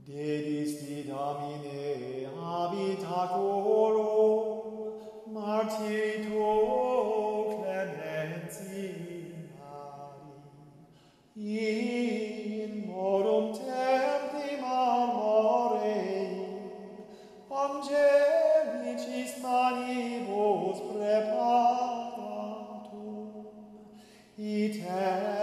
Dedisti Domine habitatorum, martiri tuo clementia mari, in modum templi marmorei, angelicis manibus preparatum, ite